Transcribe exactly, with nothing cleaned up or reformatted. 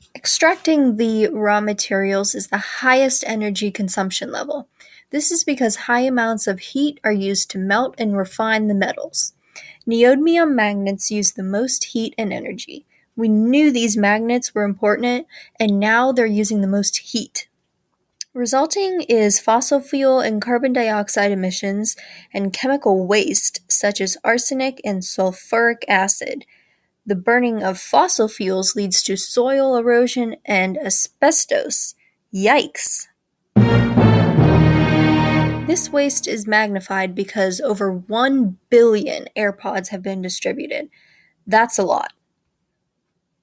Extracting the raw materials is the highest energy consumption level. This is because high amounts of heat are used to melt and refine the metals. Neodymium magnets use the most heat and energy. We knew these magnets were important, and now they're using the most heat. Resulting is fossil fuel and carbon dioxide emissions and chemical waste such as arsenic and sulfuric acid. The burning of fossil fuels leads to soil erosion and asbestos. Yikes! This waste is magnified because over one billion AirPods have been distributed. That's a lot.